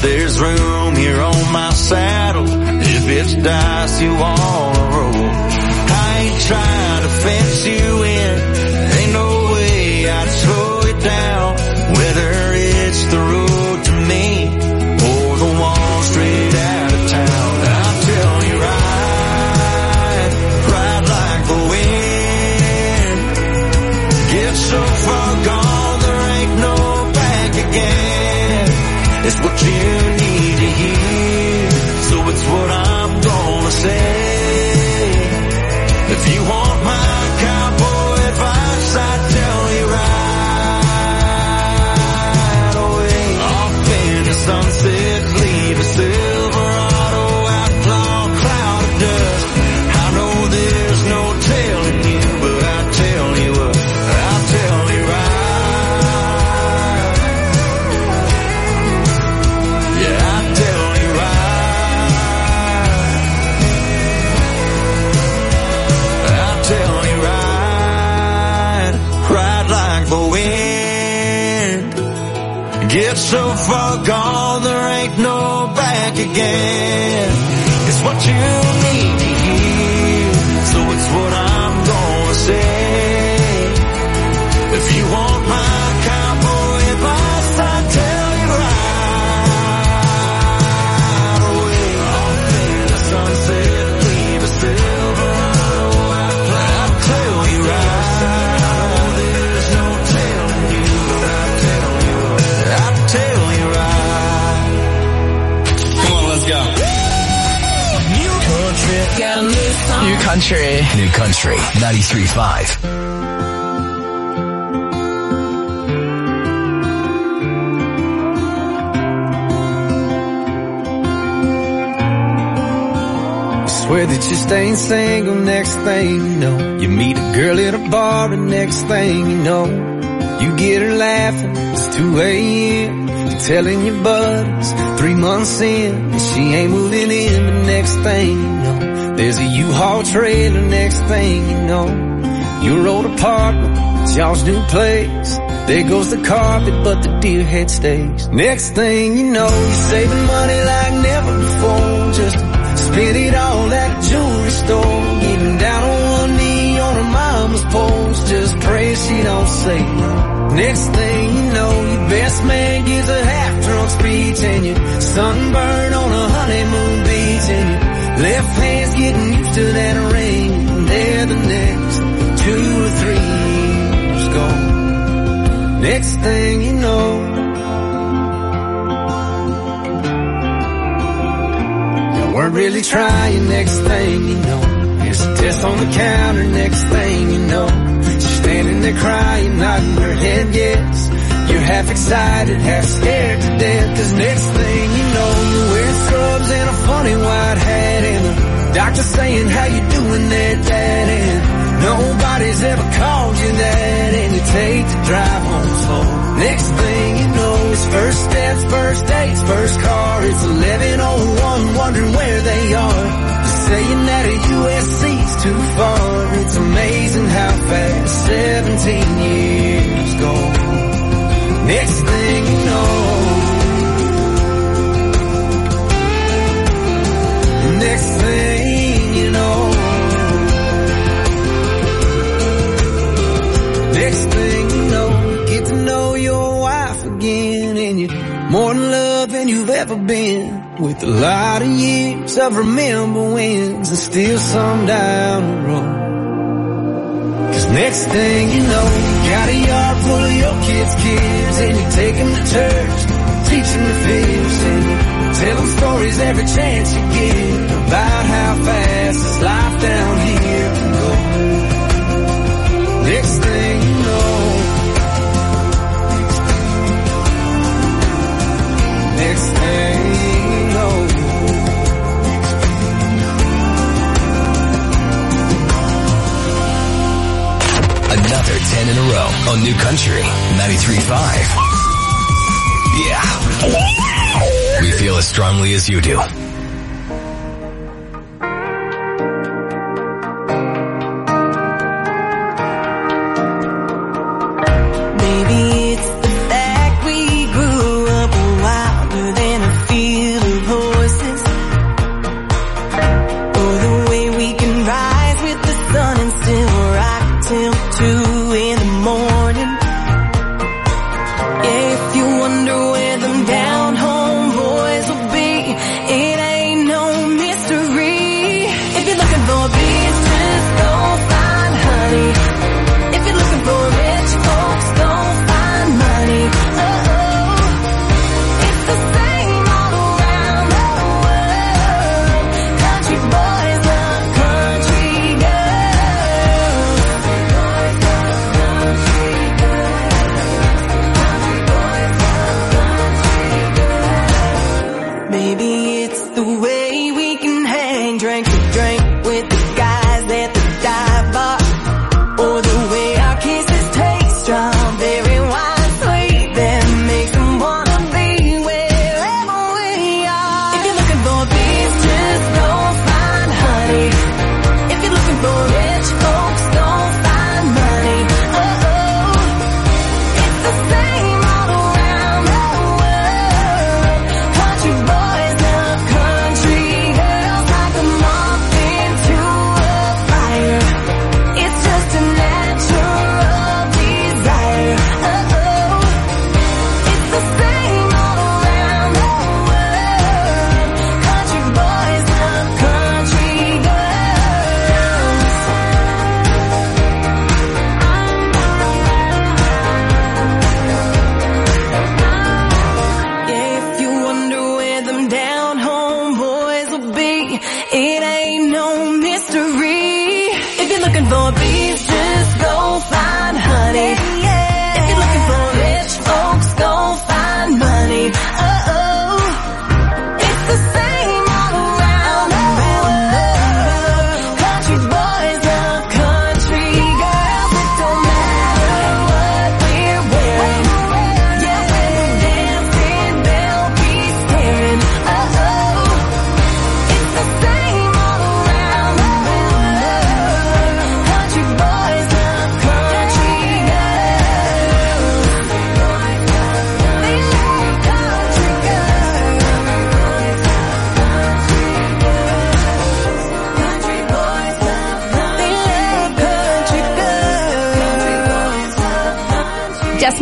there's room here on my saddle. If it's dice you wanna roll, I ain't trying to fence you in. Ain't no way I'd slow it down. Whether it's the road to me or the one straight out of town, I'll tell you ride like the wind. Get so far gone, there ain't no back again. It's what you need to hear, so it's what I'm gonna say. If you want my cowboy advice, I tell you right away. Off in the sunset, leave a Silverado outlaw cloud of dust. I know there's no telling you, but I'll tell you what, I'll tell you right. Yeah, I'll tell you right. I'll tell you right. Ride like the wind. Get so far gone, there ain't no back again. It's what you need to hear, so it's what I'm gonna say. If you want my cowboy advice, I tell you right away. Off in the sunset, leave a Silverado outlaw. I'll tell you right. There's no telling you, but I'll tell you what, I'll tell you right. Come on, let's go. Got a new song. New Country. New Country 93.5. Swear that you're staying single, next thing you know, you meet a girl at a bar, and next thing you know, you get her laughing, it's 2 a.m. You're telling your buddies 3 months in, and she ain't moving in, but next thing you know, there's a U-Haul trailer, next thing you know, your old apartment, it's y'all's new place. There goes the carpet, but the deer head stays. Next thing you know, you're saving money like never before, just spend it all at a jewelry store, getting down on one knee on her mama's porch, just pray she don't say no. Next thing you know, your best man gives a half-drunk speech, and you're sunburned on a honeymoon beach, and your left hand's getting used to that ring, and there the next 2 or 3 years gone. Next thing you know, weren't really trying, next thing you know, here's a test on the counter, next thing you know, she's standing there crying, nodding her head yes. You're half excited, half scared to death, cause next thing you know, you're wearing scrubs and a funny white hat, and the doctor saying how you doing there, Dad, and nobody's ever called you that, and you take the drive home slow. Next thing you know, it's first steps, first dates, first car, it's 11:01, wondering where they are. You're saying that a USC's too far. It's amazing how fast 17 years go. Next thing you know, next thing you know, next thing you know, you get to know your wife again, and you're more in love than you've ever been, with a lot of years of remember wins, and still some down the road. Cause next thing you know, you got a yard full of your kids' kids, and you take them to church, teach them to fish, and you tell them stories every chance you get about how fast this life down here can go. Next thing you know, next thing you know, another 10 in a row on New Country 93.5. Yeah. We feel as strongly as you do. Maybe it's the fact we grew up wilder than a field.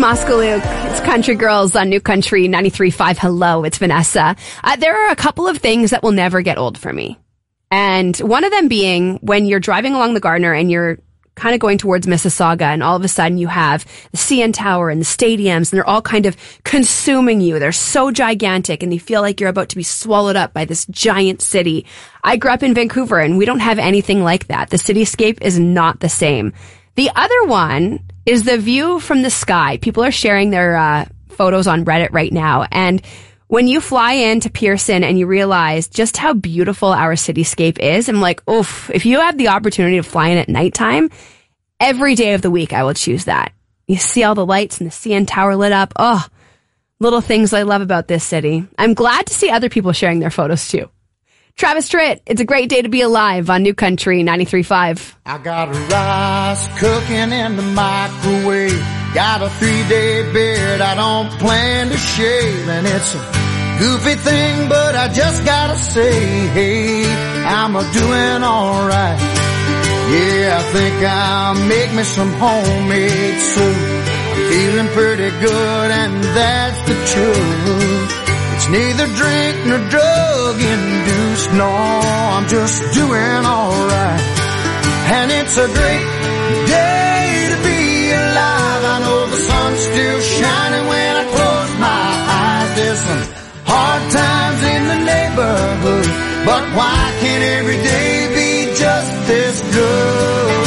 Moskalouk. It's Country Girls on New Country 93.5. Hello, it's Vanessa. There are a couple of things that will never get old for me. And one of them being when you're driving along the Gardiner and you're kind of going towards Mississauga, and all of a sudden you have the CN Tower and the stadiums, and they're all kind of consuming you. They're so gigantic, and you feel like you're about to be swallowed up by this giant city. I grew up in Vancouver, and we don't have anything like that. The cityscape is not the same. The other one is the view from the sky. People are sharing their photos on Reddit right now, and when you fly into Pearson and you realize just how beautiful our cityscape is, I'm like, oof, if you have the opportunity to fly in at nighttime, every day of the week I will choose that. You see all the lights and the CN Tower lit up. Oh, little things I love about this city. I'm glad to see other people sharing their photos too. Travis Tritt, it's a great day to be alive on New Country 93.5. I got rice cooking in the microwave. Got a 3-day beard I don't plan to shave. And it's a goofy thing, but I just gotta say, hey, I'm a-doing alright. Yeah, I think I'll make me some homemade soup. I'm feeling pretty good, and that's the truth. It's neither drink nor drug-induced, no, I'm just doing alright. And it's a great day to be alive. I know the sun's still shining when I close my eyes. There's some hard times in the neighborhood, but why can't every day be just this good?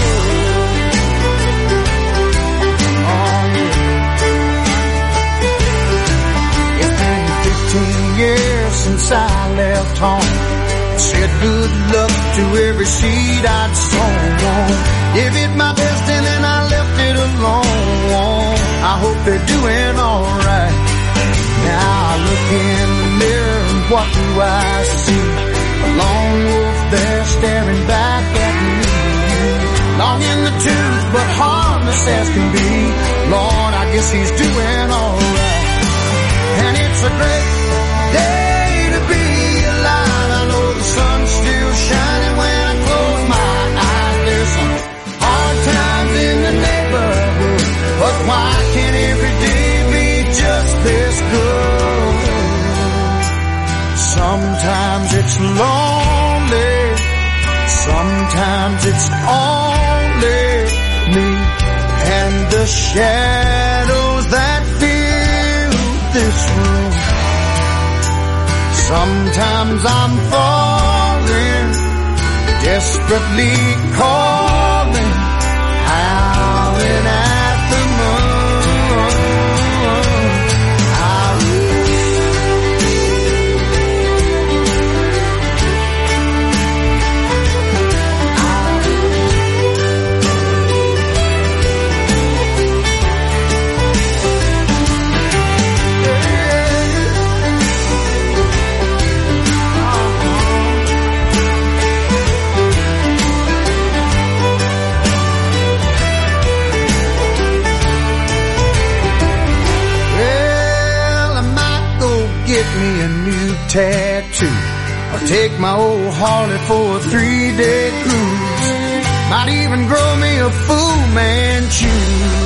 Years since I left home, said good luck to every seed I'd sown. Gave it my best and then I left it alone. I hope they're doing alright. Now I look in the mirror and what do I see? A lone wolf there staring back at me. Long in the tooth but harmless as can be. Lord, I guess he's doing alright. And it's a great day to be alive. I know the sun's still shining when I close my eyes. There's some hard times in the neighborhood, but why can't every day be just this good? Sometimes it's lonely, sometimes it's only me and the shadows that fill this room. Sometimes I'm falling, desperately calling, howling at the moon. Me a new tattoo, or take my old Harley for a 3-day cruise. Might even grow me a Fu Manchu.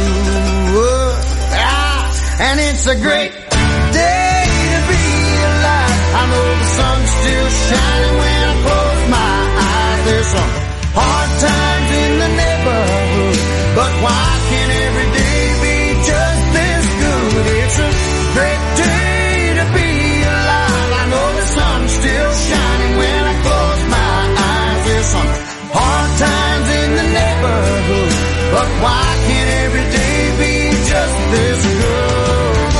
And it's a great day to be alive. I know the sun's still shining when I close my eyes. There's some hard times in the neighborhood, but why can't every day be just this good? It's a great day to be alive. I know the sun's still shining when I close my eyes. There's some hard times in the neighborhood, but why can't every day be just this good?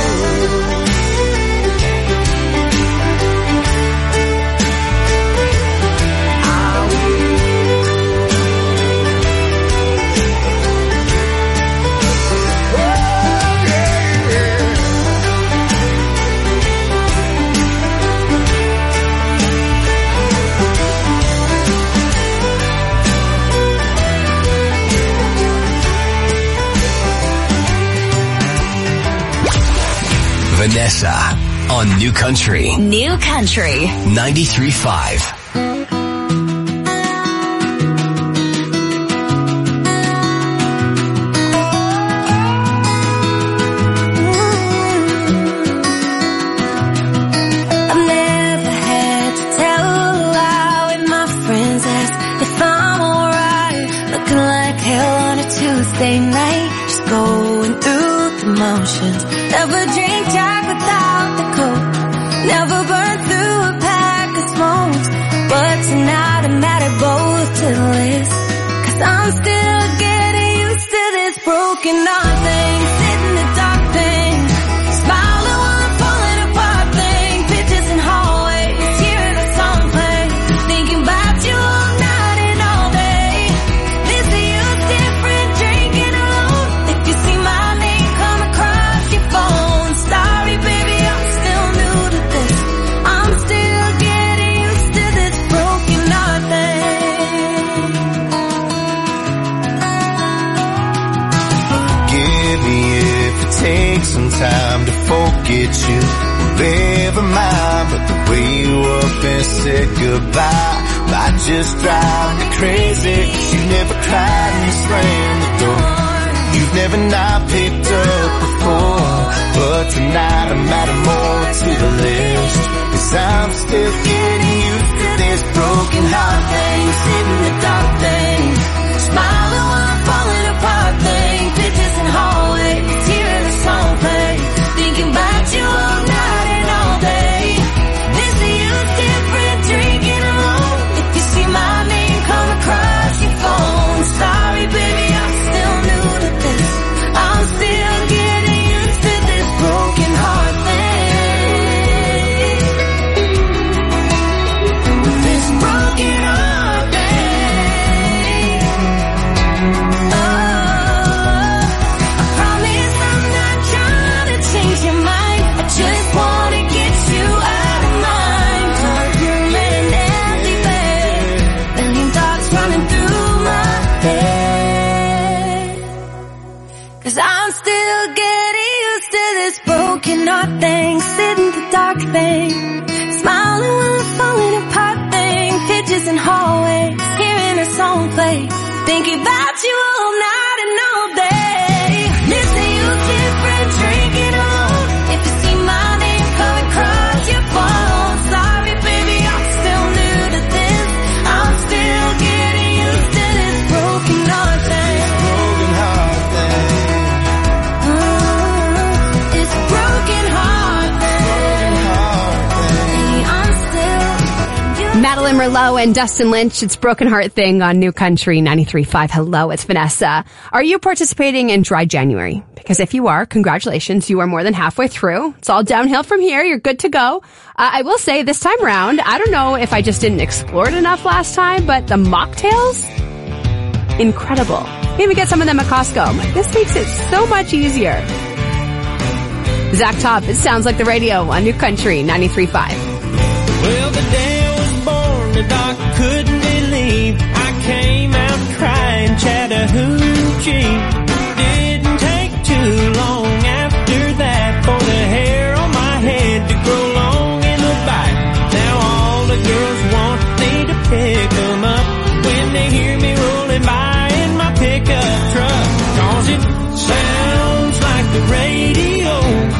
Vanessa on New Country. New Country 93.5. Never drink Jack without the Coke. Never burn through a pack of smokes. But tonight I'm mad at both till this. 'Cause I'm still getting used to this broken heart thing. Sit in the dark thing. Smile the one falling apart thing. Pictures in hallways, hearing a song play. Thinking about you all night and all day. Missing you different, drinking alone. If you see my name come across your phone. Sorry baby, I'm still new to this. I'm still getting used to this broken heart thing. Forgive me if it takes some time to forget you. Never mind, but the way you up and said goodbye might just drive me crazy. 'Cause you never cried and you slammed the door. You've never not picked up before. But tonight I'm adding more to the list. 'Cause I'm still getting used to this broken heart thing. Sit in the dark thing. Smile the one falling apart thing. Pictures in hallways, hearing a song play. Thinking about you all night and all day. Missing you different, drinking alone. If you see my name come across your phone. Sorry baby, I'm still new to this. I'm still getting used to this broken heart thing. This broken heart thing. I promise I'm not trying to change your mind. I just wanna get you out of mind. You're in an empty bed. Million thoughts running through my head. 'Cause I'm still getting used to this broken heart thing. Sit in the dark thing. Smiling while I'm falling apart thing. Pictures in hallways, hearing a song play. Thinking about you all night and all day. Missing you different, drinking alone. If you see my name come across your phone. Sorry baby, I'm still new to this. I'm still getting used to this broken heart thing. Broken heart thing. It's broken heart thing. I'm still Madeline Merlot and Dustin Lynch, it's Broken Heart Thing on New Country 93.5. Hello, it's Vanessa. Are you participating in Dry January? Because if you are, congratulations, you are more than halfway through. It's all downhill from here. You're good to go. I will say this time around, I don't know if I just didn't explore it enough last time, but the mocktails, incredible. Maybe get some of them at Costco. This makes it so much easier. Zach Top, it sounds like the radio on New Country 93.5. Well, the day I was born, the doctor couldn't believe I came out crying Chattahoochee. Didn't take too long after that for the hair on my head to grow long in the back. Now all the girls want me to pick them up when they hear me rolling by in my pickup truck. 'Cause it sounds like the radio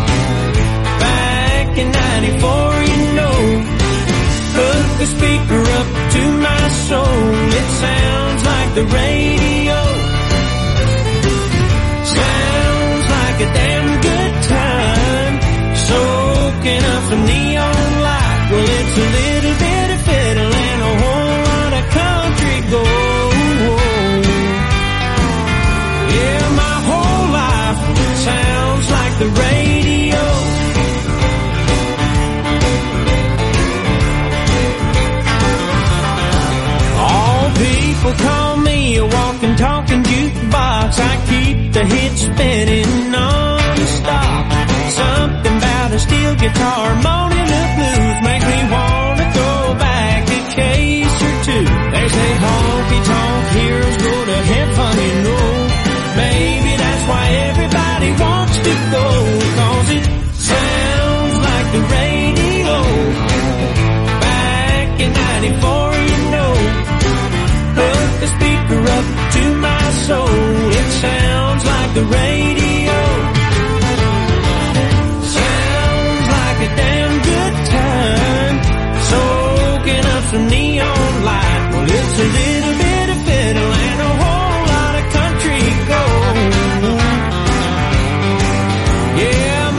back in 94, you know. Hook the speaker up to my soul. It sounds like the radio. Sounds like a damn good time. Soaking up some neon light. Well, it's a little bit of fiddle and a whole lot of country gold. Yeah, my whole life sounds like the radio. People call me a walking, talking jukebox. I keep the hits spinning non-stop. Something about a steel guitar moaning the blues make me wanna go back a case or two. They say honky-tonk heroes go to heaven, you know. Maybe that's why everybody wants to go. 'Cause it sounds like the radio back in 94, you know. Hook the speaker up to my soul. It sounds like the radio. Sounds like a damn good time. Soaking up some neon light. Well, it's a little bit of fiddle and a whole lot of country gold. Yeah,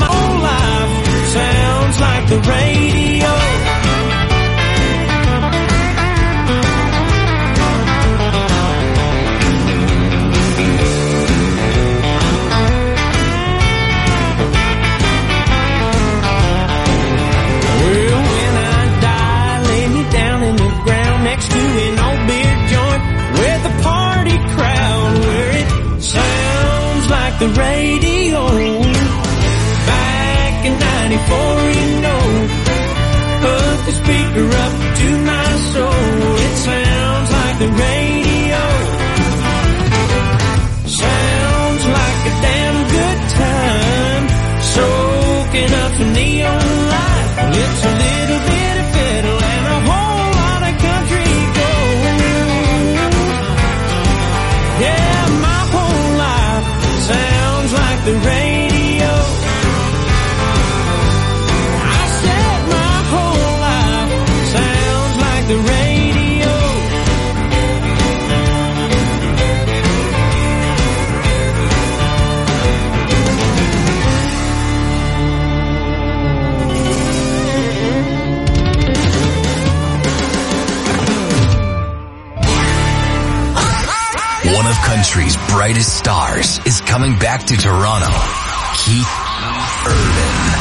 brightest stars is coming back to Toronto. Keith Urban.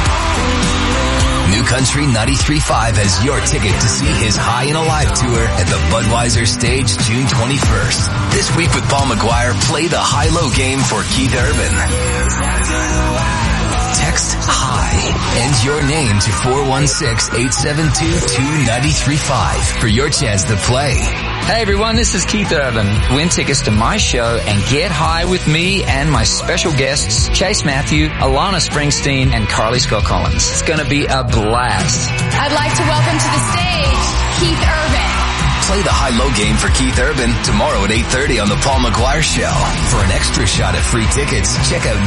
New Country 93.5 has your ticket to see his High and Alive tour at the Budweiser stage June 21st. This week with Paul McGuire, play the high-low game for Keith Urban. Text HIGH and your name to 416-872-2935 for your chance to play. Hey everyone, this is Keith Urban. Win tickets to my show and get high with me and my special guests, Chase Matthew, Alana Springsteen, and Carly Scott Collins. It's gonna be a blast. I'd like to welcome to the stage, Keith Urban. Play the high-low game for Keith Urban tomorrow at 8:30 on the Paul McGuire Show. For an extra shot at free tickets, check out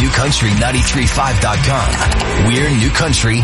newcountry935.com. We're New Country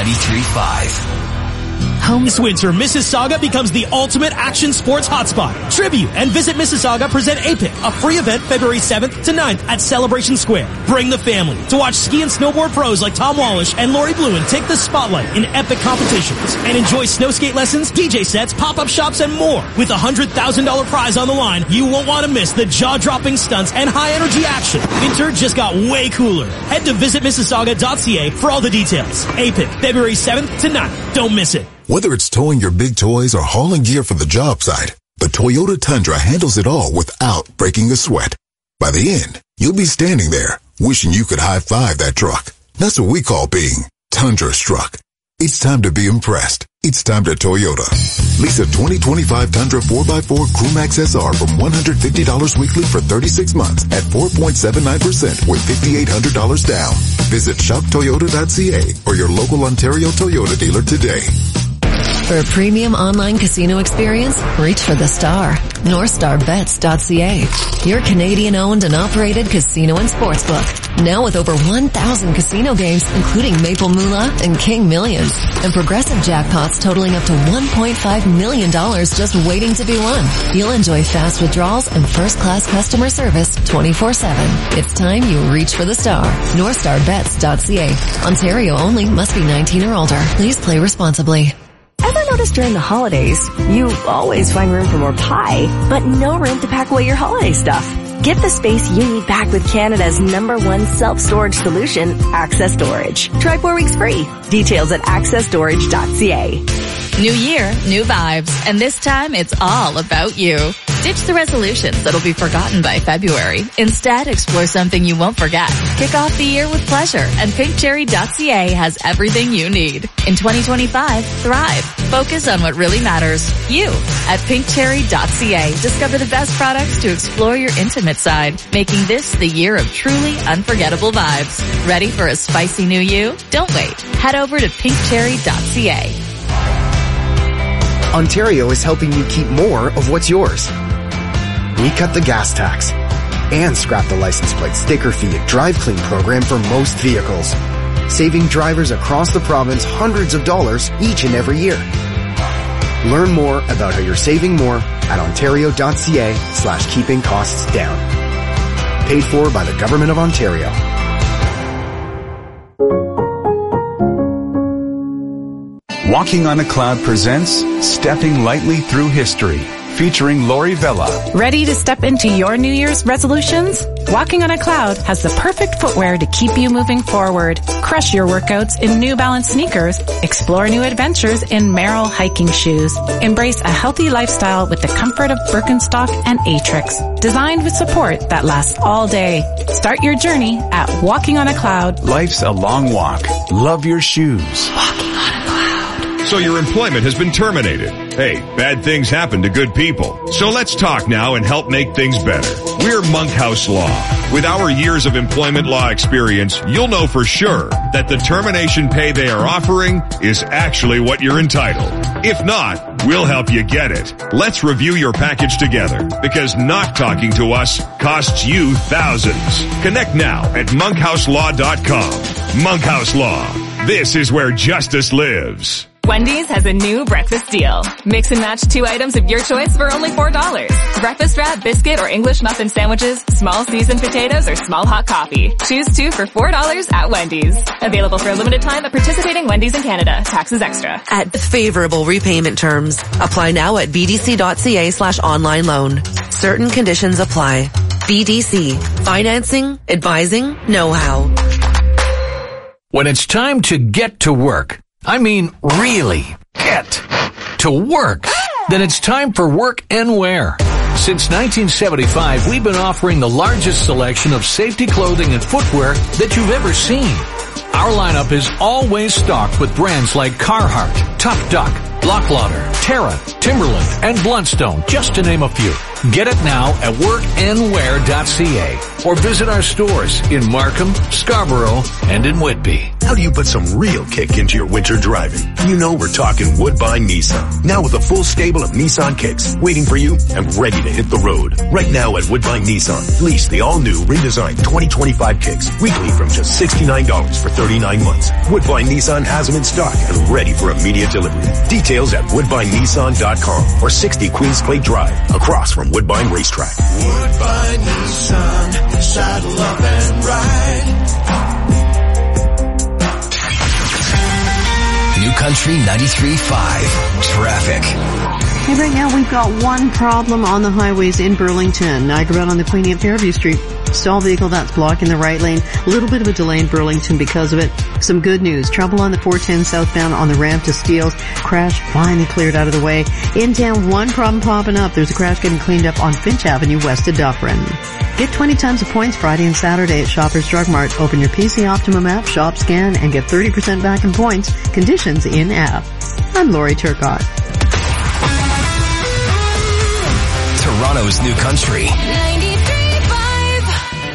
93.5. This winter, Mississauga becomes the ultimate action sports hotspot. Tribute and Visit Mississauga present APIC, a free event February 7th to 9th at Celebration Square. Bring the family to watch ski and snowboard pros like Tom Wallish and Lori Bluin take the spotlight in epic competitions and enjoy snow skate lessons, DJ sets, pop-up shops, and more. With a $100,000 prize on the line, you won't want to miss the jaw-dropping stunts and high-energy action. Winter just got way cooler. Head to visitmississauga.ca for all the details. APIC, February 7th to 9th. Don't miss it. Whether it's towing your big toys or hauling gear for the job site, the Toyota Tundra handles it all without breaking a sweat. By the end, you'll be standing there wishing you could high-five that truck. That's what we call being Tundra-struck. It's time to be impressed. It's time to Toyota. Lease a 2025 Tundra 4x4 Crewmax SR from $150 weekly for 36 months at 4.79% with $5,800 down. Visit shoptoyota.ca or your local Ontario Toyota dealer today. For a premium online casino experience, reach for the star. NorthstarBets.ca. Your Canadian-owned and operated casino and sportsbook. Now with over 1,000 casino games, including Maple Moolah and King Millions. And progressive jackpots totaling up to $1.5 million just waiting to be won. You'll enjoy fast withdrawals and first-class customer service 24/7. It's time you reach for the star. NorthstarBets.ca. Ontario only. Must be 19 or older. Please play responsibly. Ever noticed during the holidays, you always find room for more pie, but no room to pack away your holiday stuff? Get the space you need back with Canada's #1 self-storage solution, Access Storage. Try 4 weeks free. Details at accessstorage.ca. New year, new vibes, and this time it's all about you. Ditch the resolutions that'll be forgotten by February. Instead, explore something you won't forget. Kick off the year with pleasure, and pinkcherry.ca has everything you need. In 2025, thrive. Focus on what really matters. You. At pinkcherry.ca, discover the best products to explore your intimate side, making this the year of truly unforgettable vibes. Ready for a spicy new you? Don't wait. Head over to pinkcherry.ca. Ontario is helping you keep more of what's yours. We cut the gas tax and scrap the license plate sticker fee and drive clean program for most vehicles, saving drivers across the province hundreds of dollars each and every year. Learn more about how you're saving more at ontario.ca/keeping costs down. Paid for by the Government of Ontario. Walking on a Cloud presents Stepping Lightly Through History, featuring Lori Vella. Ready to step into your New Year's resolutions? Walking on a Cloud has the perfect footwear to keep you moving forward. Crush your workouts in New Balance sneakers. Explore new adventures in Merrell hiking shoes. Embrace a healthy lifestyle with the comfort of Birkenstock and Atrix. Designed with support that lasts all day. Start your journey at Walking on a Cloud. Life's a long walk. Love your shoes. Walking on a Cloud. So your employment has been terminated. Hey, bad things happen to good people. So let's talk now and help make things better. We're Monkhouse Law. With our years of employment law experience, you'll know for sure that the termination pay they are offering is actually what you're entitled. If not, we'll help you get it. Let's review your package together, because not talking to us costs you thousands. Connect now at monkhouselaw.com. Monkhouse Law. This is where justice lives. Wendy's has a new breakfast deal. Mix and match 2 items of your choice for only $4. Breakfast wrap, biscuit, or English muffin sandwiches, small seasoned potatoes, or small hot coffee. Choose 2 for $4 at Wendy's. Available for a limited time at participating Wendy's in Canada. Taxes extra. At favorable repayment terms. Apply now at bdc.ca/online loan. Certain conditions apply. BDC. Financing, advising, know-how. When it's time to get to work, I mean really get to work, then it's time for Work and Wear. Since 1975, we've been offering the largest selection of safety clothing and footwear that you've ever seen. Our lineup is always stocked with brands like Carhartt, Tough Duck, Locklauder, Terra, Timberland, and Bluntstone, just to name a few. Get it now at workandwear.ca or visit our stores in Markham, Scarborough, and in Whitby. How do you put some real kick into your winter driving? You know we're talking Woodbine Nissan. Now with a full stable of Nissan kicks waiting for you and ready to hit the road. Right now at Woodbine Nissan, lease the all-new redesigned 2025 kicks weekly from just $69 for 39 months. Woodbine Nissan has them in stock and ready for immediate delivery. Details at woodbinenissan.com or 60 Queens Clay Drive across from Woodbine Racetrack. Woodbine Nissan, saddle up and ride. New Country 93.5 Traffic. Hey, right now we've got one problem on the highways in Burlington. Niagara on the Queenie at Fairview Street. Stall vehicle that's blocking the right lane. A little bit of a delay in Burlington because of it. Some good news. Trouble on the 410 southbound on the ramp to Steeles. Crash finally cleared out of the way. In town, one problem popping up. There's a crash getting cleaned up on Finch Avenue west of Dufferin. Get 20 times the points Friday and Saturday at Shoppers Drug Mart. Open your PC Optimum app, shop, scan, and get 30% back in points. Conditions in app. I'm Lori Turcott. Toronto's New Country. 93.5.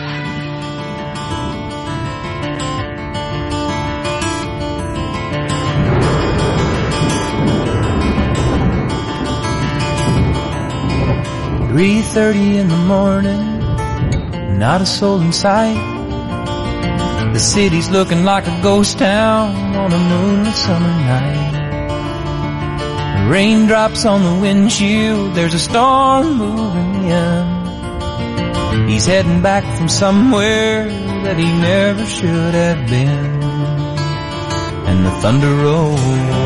"3:30 in the morning, not a soul in sight. The city's looking like a ghost town on a moonlit summer night. Raindrops on the windshield, there's a storm moving in. He's heading back from somewhere that he never should have been. And the thunder rolls,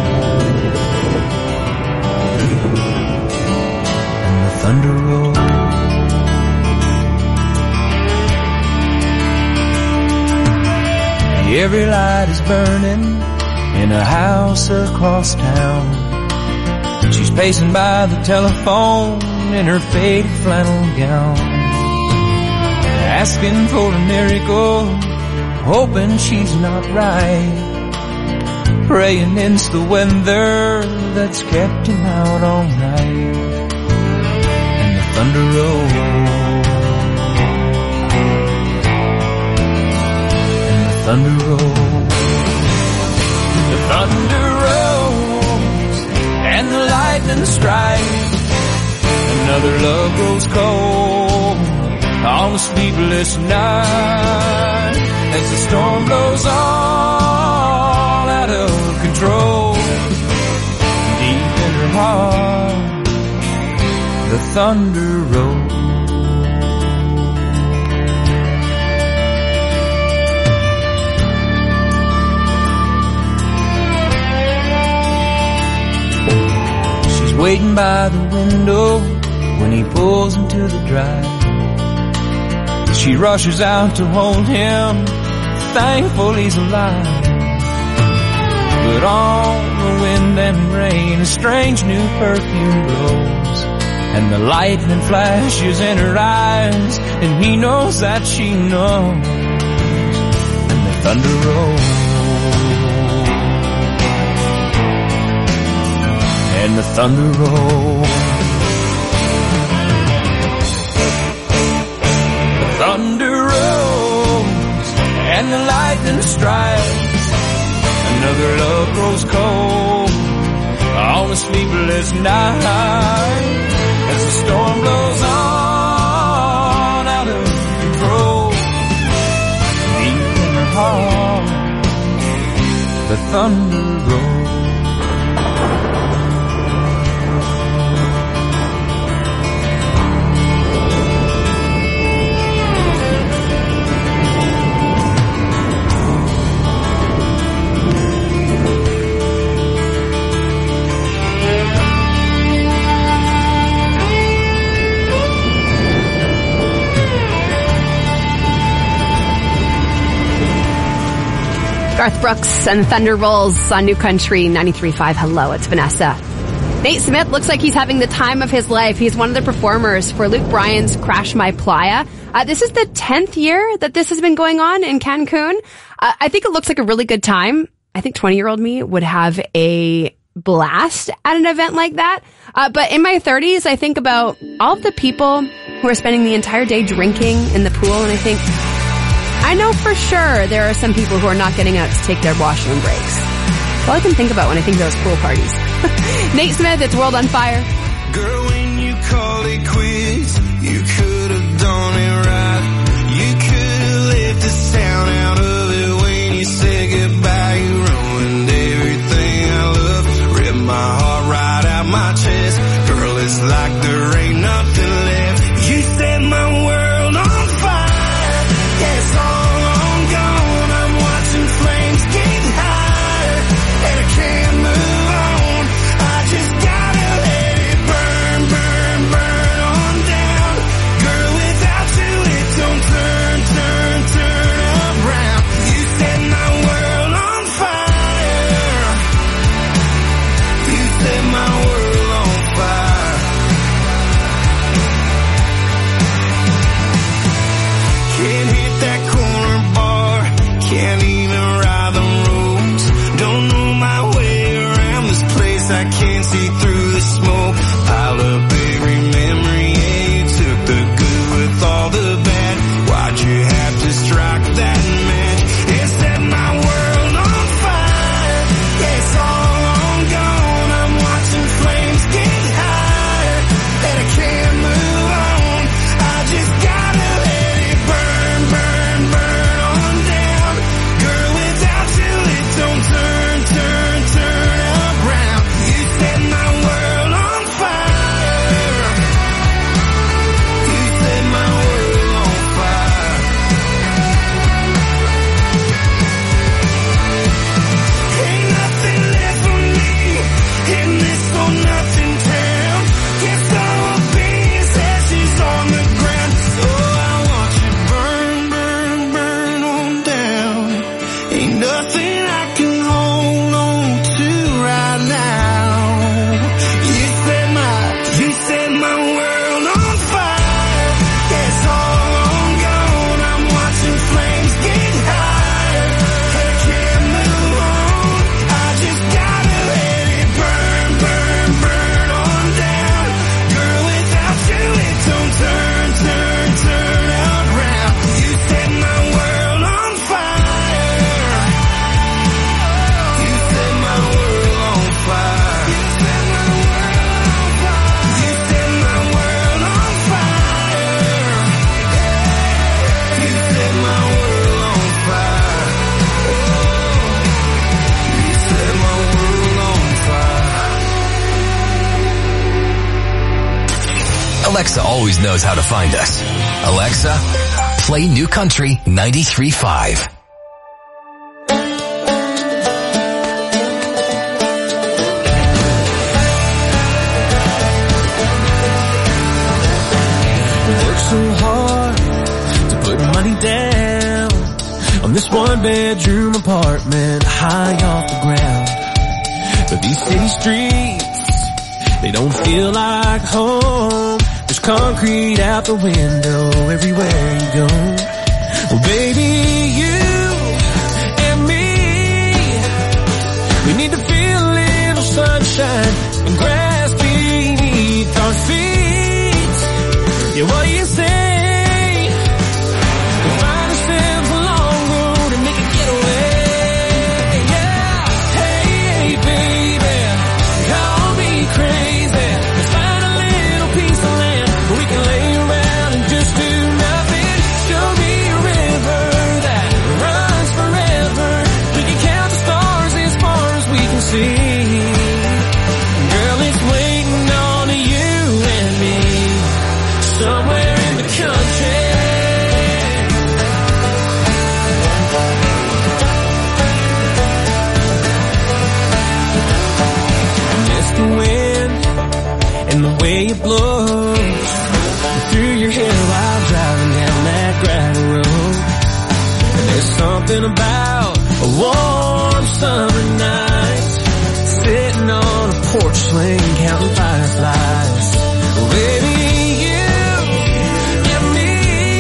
and the thunder rolls. Every light is burning in a house across town. She's pacing by the telephone in her faded flannel gown, asking for a miracle, hoping she's not right, praying it's the weather that's kept him out all night. And the thunder rolls, and the thunder rolls, the thunder rolls, and the lightning strikes. Another love grows cold on a sleepless night as the storm blows all out of control. Deep in her heart, the thunder rolls. Waiting by the window when he pulls into the drive. She rushes out to hold him, thankful he's alive. But on the wind and rain, a strange new perfume blows, and the lightning flashes in her eyes, and he knows that she knows. And the thunder rolls, and the thunder rolls. The thunder rolls, and the lightning strikes. Another love grows cold on a sleepless night as the storm blows on out of control. Deep in her heart, the thunder rolls. Garth Brooks and Thunderbolts on New Country 93.5. Hello, it's Vanessa. Nate Smith looks like he's having the time of his life. He's one of the performers for Luke Bryan's Crash My Playa. This is the 10th year that this has been going on in Cancun. I think it looks like a really good time. I think 20-year-old me would have a blast at an event like that. But in my 30s, I think about all of the people who are spending the entire day drinking in the pool, and I think, I know for sure there are some people who are not getting out to take their washroom breaks. That's all I can think about when I think of those pool parties. Nate Smith, it's World on Fire. Girl, when you call it quits, you could have done it right. You could have left the sound out of it when you said goodbye. You ruined everything I love, ripped my heart right out my chest. Girl, it's like there ain't nothing left. You set my world on fire. Yeah, it's all on gone. I'm watching flames get higher, and I can't move on. I just gotta let it burn, burn, burn on down. Girl, without you it don't turn, turn, turn around. You set my world on fire. You set my world on fire. Can't hit that corner bar, can't even ride the roads. Don't know my way around this place, I can't see through the smoke. Piled up every memory, yeah, you took the good with all the bad. Why'd you have to strike that match? It set my world on fire. Yeah, it's all on gone. I'm watching flames get higher, and I can't move on. I just gotta let it burn, burn, burn on down. Girl, without you it don't turn, turn, turn around. You set my world on fire. You set my world on fire. Ain't nothing left for me in this whole nothing town. Guess all I'll be is ashes on the ground. So I watch it burn, burn, burn on down. Ain't nothing I can hold on to right now. You set my world on fire. Yeah, it's all on gone. I'm watching flames get higher, and I can't move on. I just gotta let it burn, burn, burn on down. Girl, without you it don't turn, turn, turn around. You set my world on fire. You set my world on fire. You set my world on fire. You set my world on fire. You set my world on fire. Alexa always knows how to find us. Alexa, play New Country 93.5. Work so hard to put money down on this one-bedroom apartment high off the ground. But these city streets, they don't feel like home. There's concrete out the window everywhere you go. Well, baby, you and me, we need to feel a little sunshine and grass beneath our feet. Yeah, what do you say? We'll find ourselves a long road and make a getaway. Yeah, hey baby, call me crazy. Let's find a little piece of land where we can lay around and just do nothing. Show me a river that runs forever. We can count the stars as far as we can see. Girl, it's waiting on you and me somewhere in the country. Miss the wind and the way it blows through your hair while driving down that gravel road. And there's something about warm summer nights, sitting on a porch swing, counting fireflies. Baby, you and me,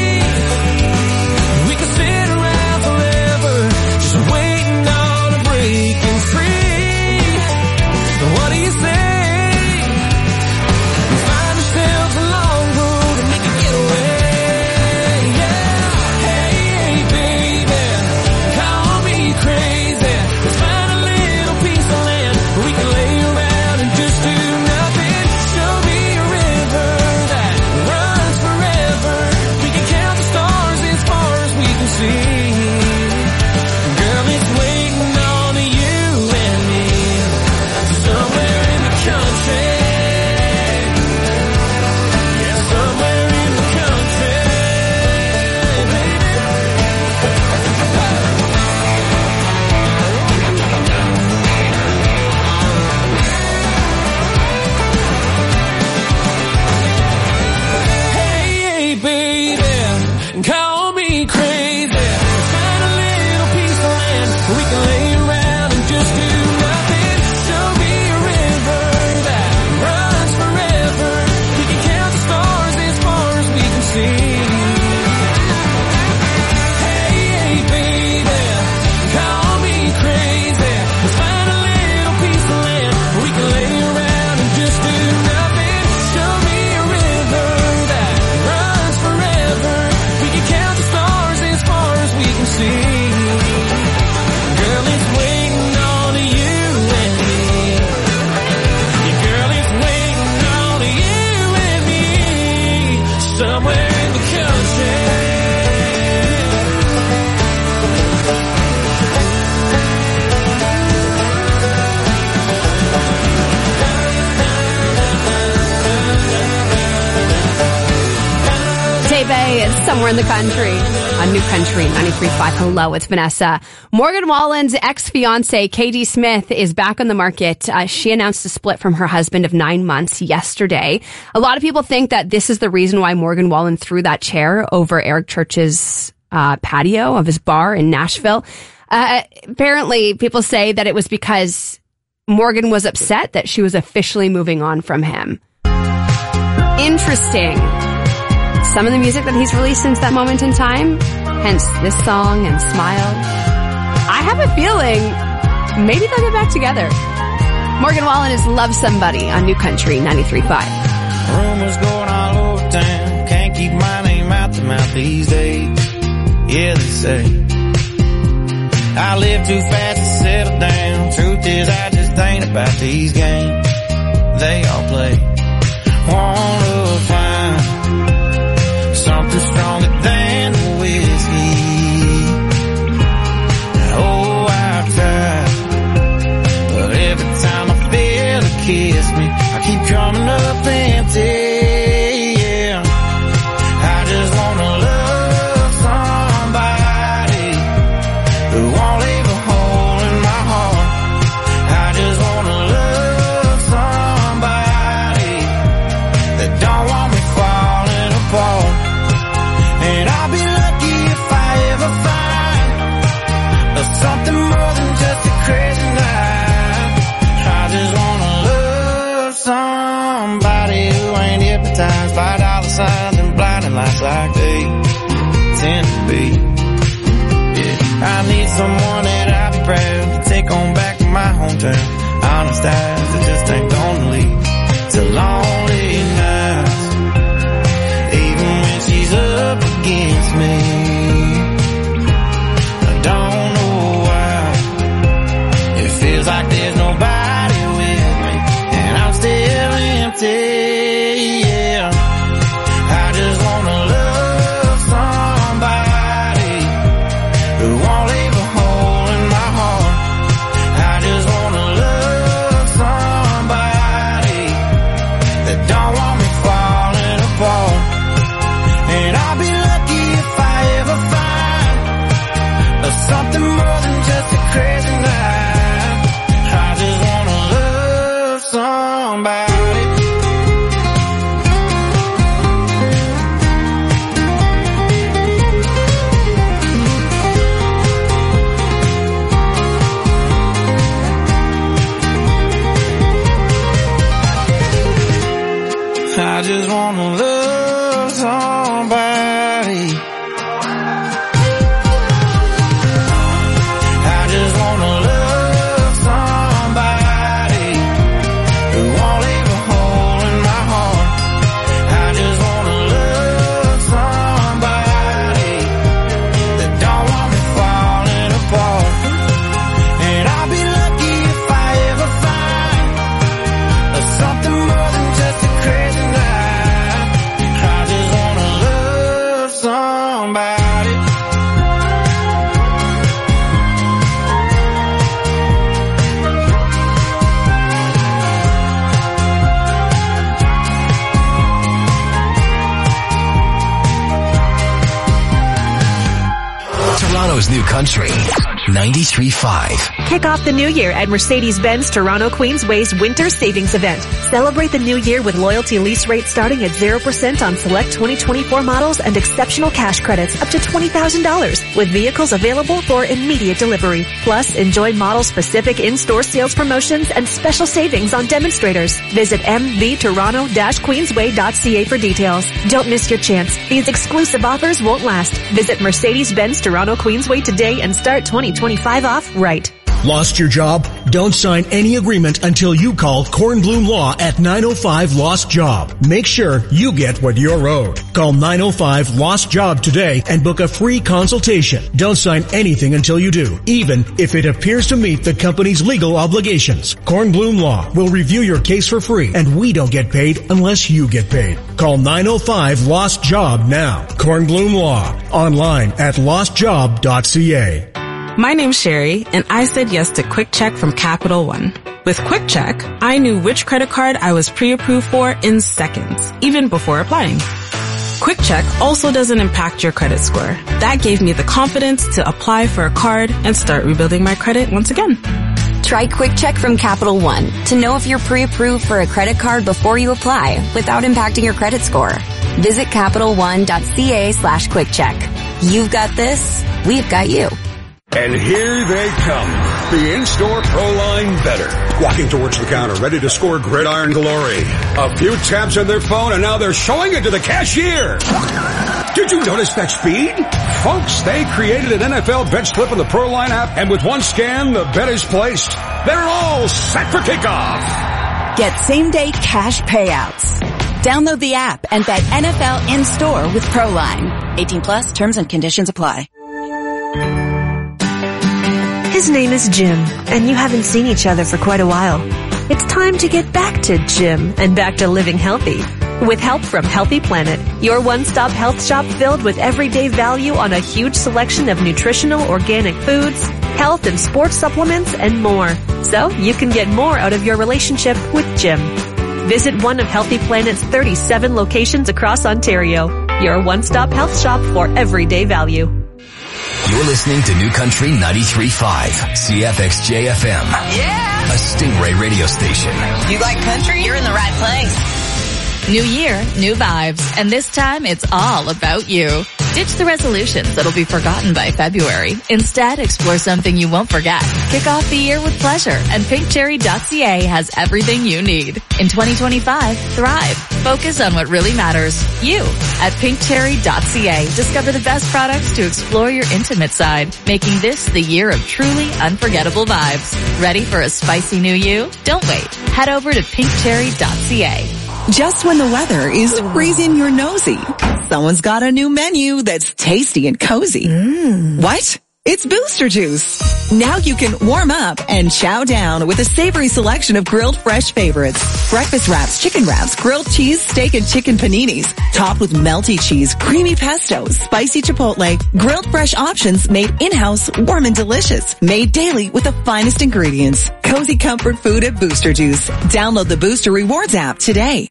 we could sit around forever, just waiting on a breaking free. What do you say? We find ourselves a long road and make a getaway. Yeah, hey baby, call me crazy. Let's find a little piece of land where we can lay around and just do nothing. Show me a river that runs forever. We can count the stars as far as we can see. Girl, it's waiting on you and me somewhere in the country. Yeah, somewhere in the country, baby. Hey, baby, call me crazy. Find a little piece of land where we can lay around and just do nothing. Show me a river that runs forever. We can count the stars as far as we can see. Hey, baby, call me crazy. Let's find a little piece of land where we can lay around and just do nothing. Show me a river that runs forever. We can count the stars as far as we can see. Girl, it's waiting on you and me. Yeah, girl, it's waiting on you and me somewhere in the country. Tay-Bay, it's somewhere in the country. On New Country 93.5. Hello, it's Vanessa. Morgan Wallen's ex-fiance, KD Smith, is back on the market. She announced a split from her husband of 9 months yesterday. A lot of people think that this is the reason why Morgan Wallen threw that chair over Eric Church's patio of his bar in Nashville. Apparently, people say that it was because Morgan was upset that she was officially moving on from him. Interesting. Some of the music that he's released since that moment in time, hence this song and Smile. I have a feeling maybe they'll get back together. Morgan Wallen is Love Somebody on New Country 93.5. Rumors going all over town. Can't keep my name out the mouth these days. Yeah, they say I live too fast to settle down. Truth is, I just ain't about these games they all play. Wanna find something stronger than the whiskey. Oh, I've tried, but every time I feel to kiss me, I keep coming up empty. Yeah, I just wanna love somebody who won't leave a hole in my heart. I just wanna love somebody that don't want me falling apart. And I just wanna love somebody. I just wanna love somebody who won't leave a hole in my heart. I just wanna love somebody that don't want me falling apart. And I'll be lucky if I ever find something more than just a crazy night. I just wanna love somebody. Toronto's new country, 93.5. Kick off the new year at Mercedes-Benz Toronto Queensway's Winter Savings Event. Celebrate the new year with loyalty lease rates starting at 0% on select 2024 models and exceptional cash credits up to $20,000 with vehicles available for immediate delivery. Plus, enjoy model-specific in-store sales promotions and special savings on demonstrators. Visit mvtoronto-queensway.ca for details. Don't miss your chance. These exclusive offers won't last. Visit Mercedes-Benz Toronto Queensway today and start 2025 off right. Lost your job? Don't sign any agreement until you call Kornblum Law at 905 Lost Job. Make sure you get what you're owed. Call 905 Lost Job today and book a free consultation. Don't sign anything until you do, even if it appears to meet the company's legal obligations. Kornblum Law will review your case for free, and we don't get paid unless you get paid. Call 905 Lost Job now. Kornblum Law. Online at lostjob.ca. My name's Sherry, and I said yes to Quick Check from Capital One. With Quick Check, I knew which credit card I was pre-approved for in seconds, even before applying. Quick Check also doesn't impact your credit score. That gave me the confidence to apply for a card and start rebuilding my credit once again. Try Quick Check from Capital One to know if you're pre-approved for a credit card before you apply without impacting your credit score. Visit CapitalOne.ca/QuickCheck. You've got this, we've got you. And here they come, the in-store ProLine Better. Walking towards the counter, ready to score gridiron glory. A few taps on their phone, and now they're showing it to the cashier. Did you notice that speed? Folks, they created an NFL bet slip on the ProLine app, and with one scan, the bet is placed. They're all set for kickoff. Get same-day cash payouts. Download the app and bet NFL in-store with ProLine. 18 plus, terms and conditions apply. His name is Jim, and you haven't seen each other for quite a while. It's time to get back to Jim and back to living healthy. With help from Healthy Planet, your one-stop health shop filled with everyday value on a huge selection of nutritional organic foods, health and sports supplements, and more. So you can get more out of your relationship with Jim. Visit one of Healthy Planet's 37 locations across Ontario. Your one-stop health shop for everyday value. You're listening to New Country 93.5, CFXJ-FM. Yeah! A Stingray radio station. You like country? You're in the right place. New year, new vibes, and this time it's all about you. Ditch the resolutions that'll be forgotten by February. Instead, explore something you won't forget. Kick off the year with pleasure, and pinkcherry.ca has everything you need. In 2025, thrive. Focus on what really matters. You. At pinkcherry.ca, discover the best products to explore your intimate side, making this the year of truly unforgettable vibes. Ready for a spicy new you? Don't wait. Head over to pinkcherry.ca. Just when the weather is freezing your nosy, someone's got a new menu that's tasty and cozy. What? It's Booster Juice. Now you can warm up and chow down with a savory selection of grilled fresh favorites. Breakfast wraps, chicken wraps, grilled cheese, steak and chicken paninis, topped with melty cheese, creamy pesto, spicy chipotle, grilled fresh options made in-house, warm and delicious, made daily with the finest ingredients. Cozy comfort food at Booster Juice. Download the Booster Rewards app today.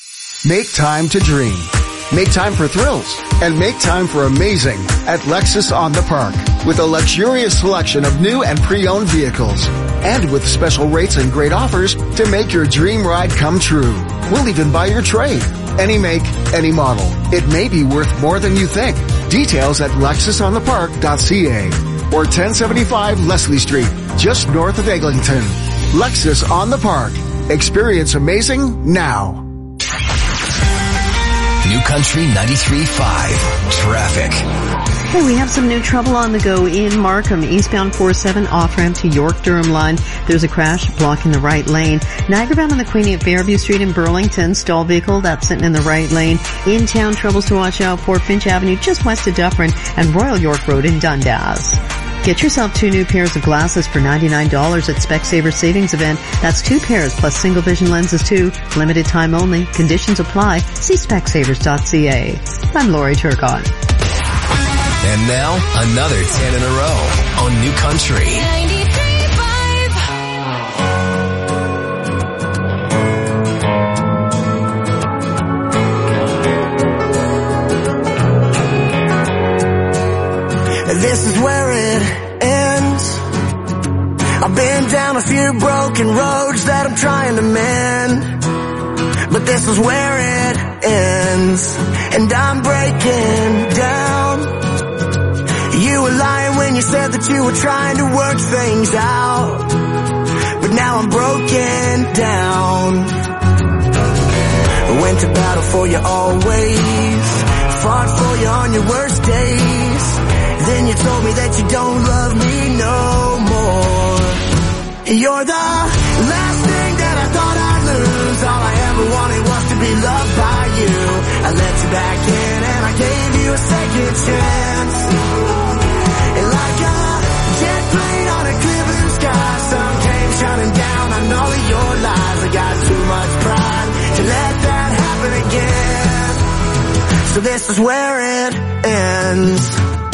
Make time to dream. Make time for thrills. And make time for amazing at Lexus on the Park. With a luxurious selection of new and pre-owned vehicles. And with special rates and great offers to make your dream ride come true. We'll even buy your trade. Any make, any model. It may be worth more than you think. Details at lexusonthepark.ca or 1075 Leslie Street, just north of Eglinton. Lexus on the Park. Experience amazing now. Country 93.5 Traffic. Hey, we have some new trouble on the go in Markham. Eastbound 47 off-ramp to York-Durham line. There's a crash blocking the right lane. Niagara bound on the Queenie at Fairview Street in Burlington. Stall vehicle that's sitting in the right lane. In-town troubles to watch out for. Finch Avenue just west of Dufferin and Royal York Road in Dundas. Get yourself 2 new pairs of glasses for $99 at Specsavers Savings Event. That's 2 pairs plus single vision lenses too. Limited time only. Conditions apply. See specsavers.ca. I'm Lori Turcotte. And now, another 10 in a row on New Country. 93.5. This is where it ends. I've been down a few broken roads that I'm trying to mend, but this is where it ends, and I'm breaking down. You were lying when you said that you were trying to work things out, but now I'm broken down. I went to battle for you always, fought for you on your worst days. Then you told me that you don't love me no more. You're the last thing that I thought I'd lose. All I ever wanted was to be loved by you. I let you back in and I gave you a second chance. And like a jet plane on a clear blue sky, sun came shining down on all of your lies. I got too much pride to let that happen again. So this is where it ends.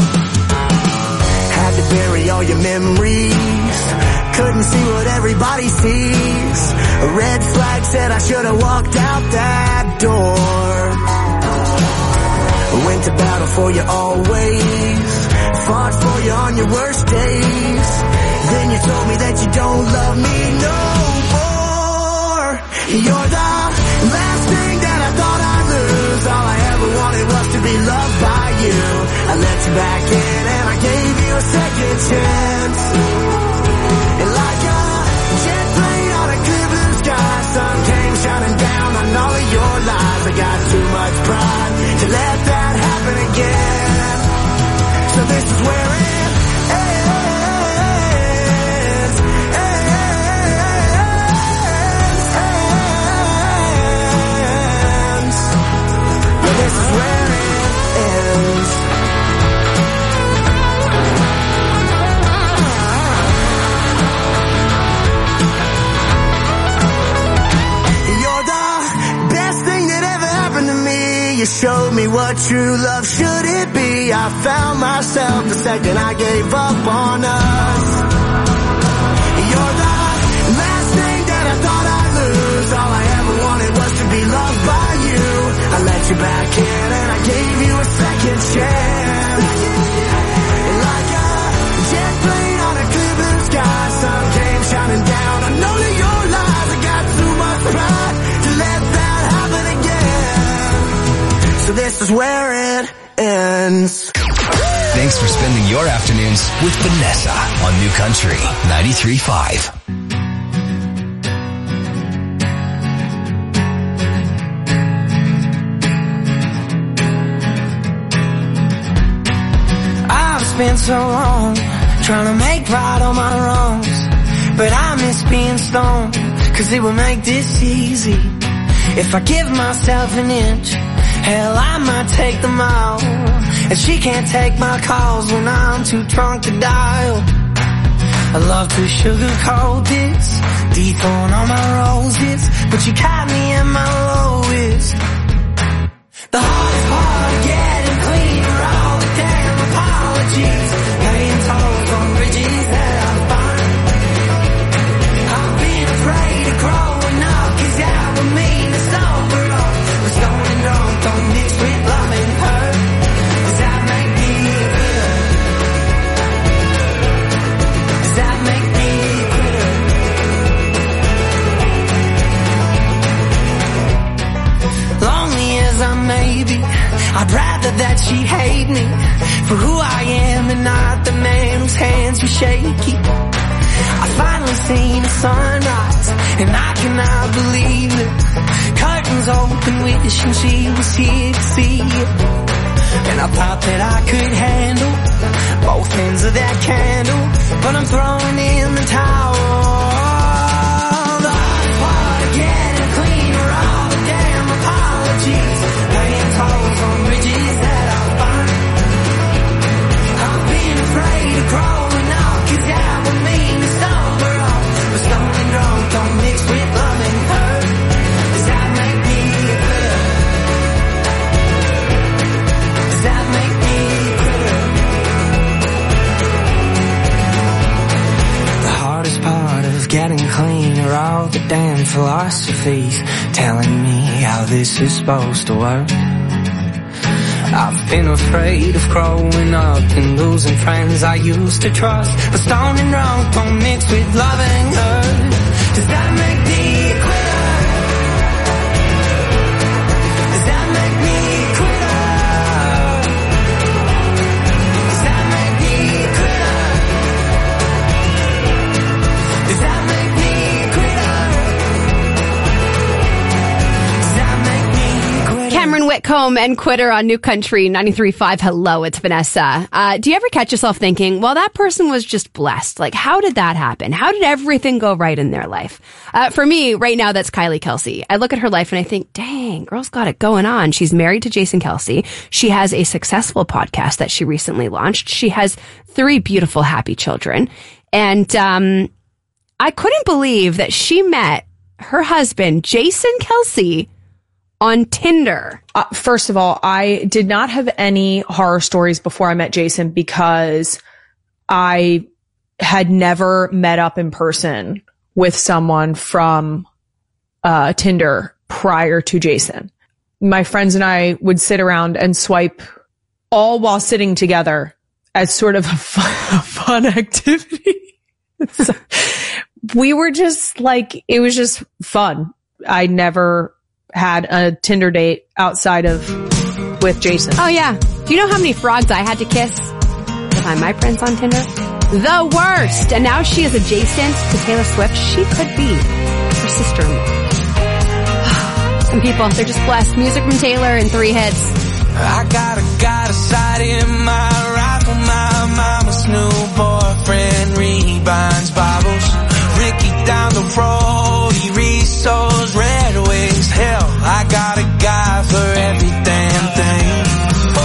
Had to bury all your memories, couldn't see what everybody sees. A red flag said I should have walked out that door. Went to battle for you always, fought for you on your worst days. Then you told me that you don't love me no more. You're the last thing that I thought I'd lose. All I ever wanted was to be loved by you. I let you back in and I gave you a second chance. And like a jet plane on a clear blue sky, sun came shining down on all of your lies. I got too much pride to let that happen again. So this is where it ends. This is where it ends. You're the best thing that ever happened to me. You showed me what true love should it be. I found myself the second I gave up on us. You're the last thing that I thought I'd lose. All I ever wanted was to be loved by you. I let you back in and I gave you a second chance. And like a jet plane on a clear blue sky, sun came shining down on all of your lies. I got too much pride to let that happen again. So this is where it ends. Thanks for spending your afternoons with Vanessa on New Country 93.5. Been so long trying to make right all my wrongs, but I miss being stoned, cause it will make this easy. If I give myself an inch, hell I might take the mile, and she can't take my calls when I'm too drunk to dial. I love to sugarcoat this, dethorn all my roses, but you caught me at my lowest. The hardest part of getting clean are all the damn apologies, paying tolls on bridges that I'm fine. I've been afraid of growing up, cause that would mean it's over all. But stoned and drunk don't mix with love and hurt, does that make me bitter? Does that make me quitter? Lonely as I may be, I'd rather that she hate me for who I am and not the man whose hands are shaky. I finally seen the sunrise, and I cannot believe it. Curtains open, wishing she was here to see it. And I thought that I could handle both ends of that candle, but I'm throwing in the towel. The hardest part of getting clean are all the damn apologies, laying tolls on bridges that I've burned. I've been afraid of growing up, 'cause that would mean to stumble off. But stone and drunk don't mix with love and hurt. Does that make me a quitter? Does that make me a quitter? The hardest part of getting clean are all the damn philosophies telling me how this is supposed to work. I've been afraid of growing up and losing friends I used to trust. But stone and drunk don't mix with loving her. Does that make me a quitter? Does that make me a quitter? Does that make me a quitter? Does that make me a quitter? Does that make me a quitter? Cameron Whitcomb and Quitter on New Country 93.5. Hello, it's Vanessa. Do you ever catch yourself thinking, well, that person was just blessed. Like, how did that happen? How did everything go right in their life? For me, right now, that's Kylie Kelsey. I look at her life and I think, dang, girl's got it going on. She's married to Jason Kelsey. She has a successful podcast that she recently launched. She has 3 beautiful, happy children. And I couldn't believe that she met her husband, Jason Kelsey, on Tinder. First of all, I did not have any horror stories before I met Jason because I had never met up in person with someone from Tinder prior to Jason. My friends and I would sit around and swipe all while sitting together as sort of a fun activity. So we were just like, it was just fun. I never had a Tinder date outside of with Jason. Oh yeah. Do you know how many frogs I had to kiss to find my friends on Tinder? The worst. And now she is adjacent to Taylor Swift. She could be her sister-in-law. Some people, they're just blessed. Music from Taylor in 3 hits. I got a sight in my rifle. My mama's new boyfriend rebinds bottles. Ricky down the road, he resows Red Wings. Hell, I got a guy for every damn thing. Oh,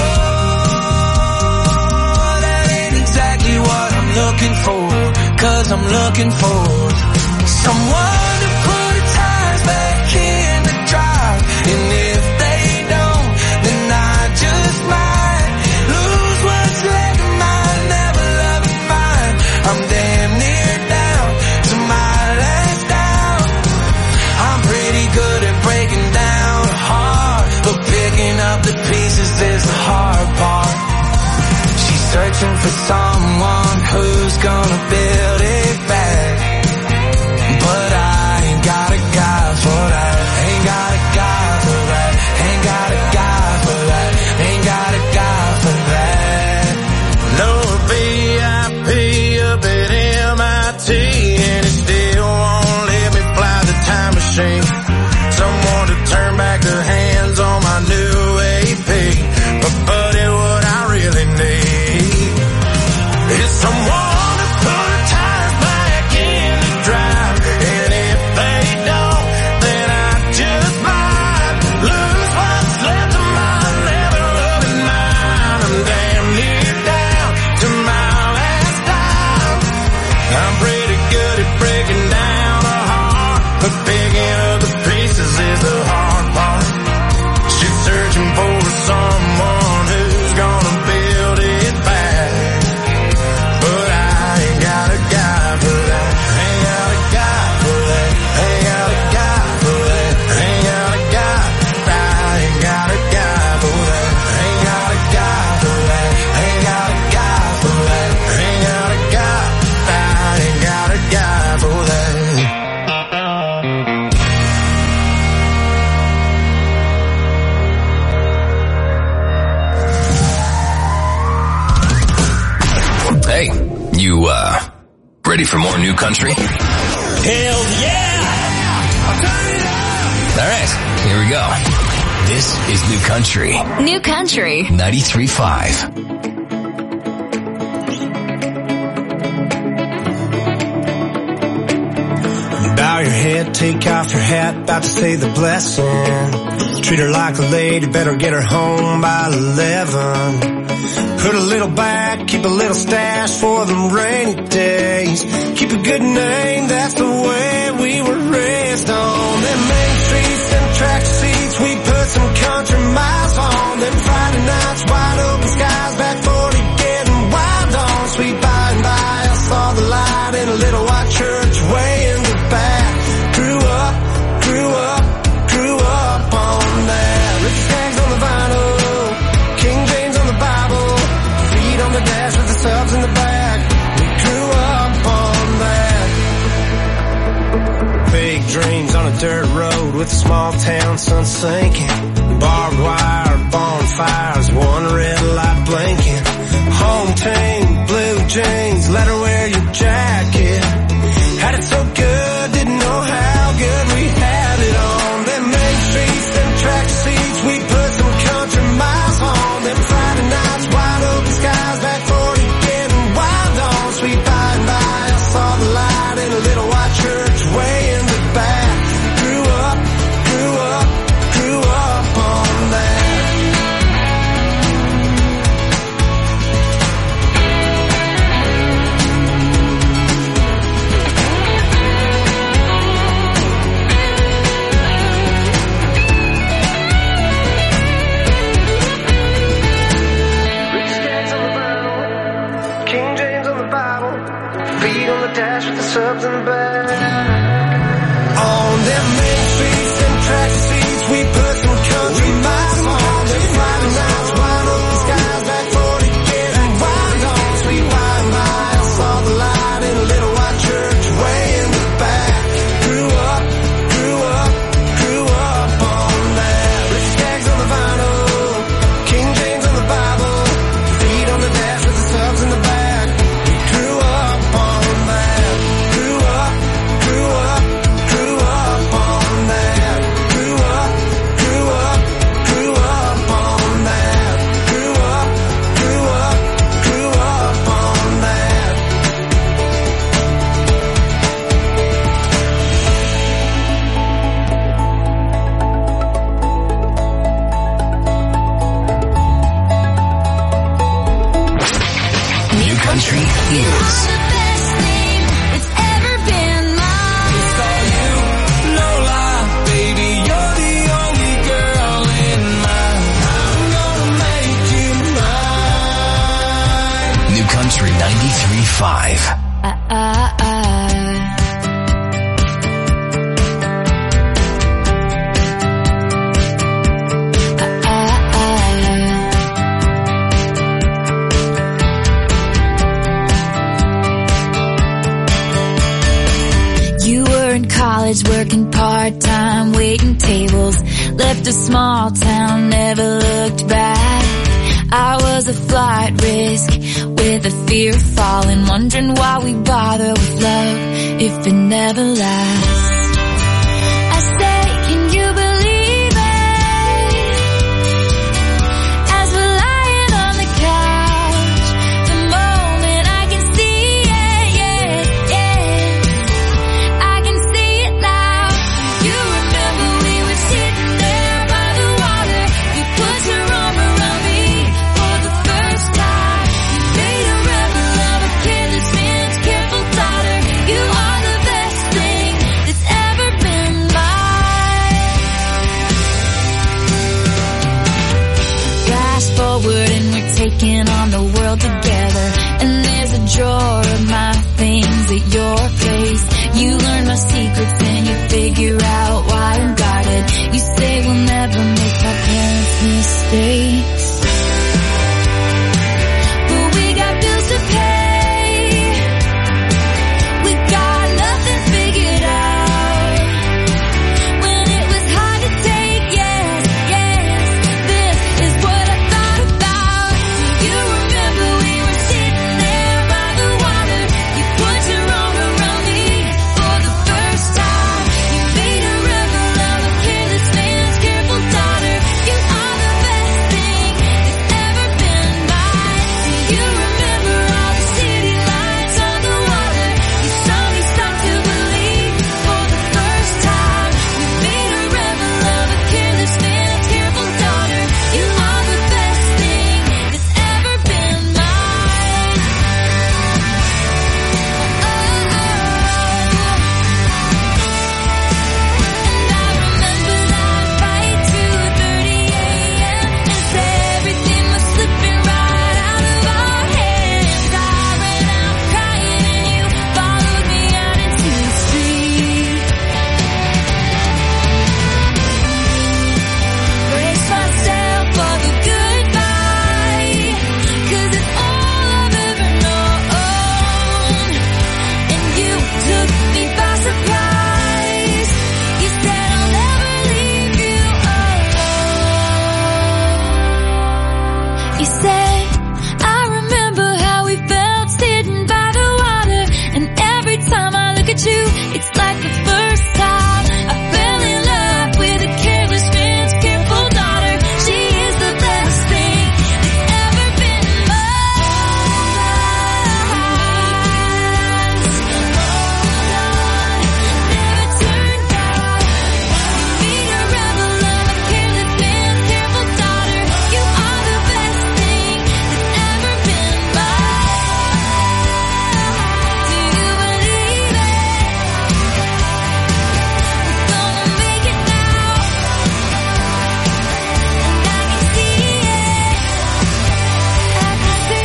that ain't exactly what I'm looking for. 'Cause I'm looking for someone to put the tires back in the drive. And if they don't, then I just might lose what's left of mine. Never love it mine. I'm damn near down to my last down. I'm pretty good at breaking down a heart, but picking up the pieces is the hard part. She's searching for someone who's gonna build it back, but I ain't got a guy for that. Ain't got a guy for that. Ain't got a guy for that. Ain't got a guy for that. No VIP up at MIT, and it still won't let me fly the time machine. Someone to turn back the hands on my new AP. But buddy, what I really need is someone to put the tires back in the drive. And if they don't, then I just might lose what's left of my never loving mine. I'm damn near down to my last dime. I'm pretty good at breaking down a heart, but picking up the pieces is the hard part. She's searching for someone who's gonna build it back, but I ain't got a guy for that. Ain't got a guy for that. Ain't got a guy for that. Ain't got a guy. I ain't got a guy for that. Ain't got a guy for that. Ain't got a guy for that. Ain't got a guy. I ain't got a guy for that. Ready for more New Country? Hell yeah! I'll turn it up! All right, here we go. This is New Country. New Country 93.5. Bow your head, take off your hat, about to say the blessing. Treat her like a lady, better get her home by 11. Put a little back, keep a little stash for them rainy days. Keep a good name, that's the way we were raised on. Them main streets and track seats, we put some country miles on. Them Friday nights, wide open skies, back 40 getting wild on. Sweet by and by, I saw the light in a little white church way in the back. Grew up on that. Rich tags on the vinyl, King James on the Bible, feet on the dash with the subs in the back. We grew up on that. Big dreams on a dirt road with a small town sun sinking. Barbed wire, bonfires, one red light blinking. Home team, blue jeans, let her wear your jacket. Had it so good, didn't know how good we had it on. Them main streets and track seats, we put some country miles on. Them Friday nights, wide open skies, back 40 getting wild on. Sweet by and by, I saw the light in a little white church way in the back. Grew up on that. King James on the Bible, feet on the dash with the subs in the back. On them main streets and track seats, we put some country miles on. Them Friday nights, wide open skies, back 40 getting wild on. Sweet wine by, I saw the light in a little white church way in the back. Grew up on that. Rich tags on the vinyl, King James on the Bible, feet on the dash with the subs in the back. New Country is New Country 93.5. You were in college working part-time, waiting tables, left a small town, never looked back. I was a flight risk with a fear of falling, wondering why we bother with love if it never lasts. I say, can you believe it? As we're lying on the couch, the moment I can see it, I can see it now. You remember we were sitting there by the water, you put your arm around me for the first time. You made a rebel of a careless man's careful daughter. You are the best thing that's ever been mine. Flash forward and we're taking on the world together, and there's a drawer of my things at your place. You learn my secrets and you figure out why I'm guarded. You say we'll never make our parents' mistakes, but we got bills to pay. We got nothing figured out. When it was hard to take, yes, this is what I thought about. You remember we were sitting there by the water, you put your arm like the first time I fell in love with a careless man's careful daughter. She is the best thing that's ever been mine. Never turn back. Being a rebel of a careless man's careful daughter. You are the best thing that's ever been mine. Do you believe it? We're gonna make it now. And I can see it. I can see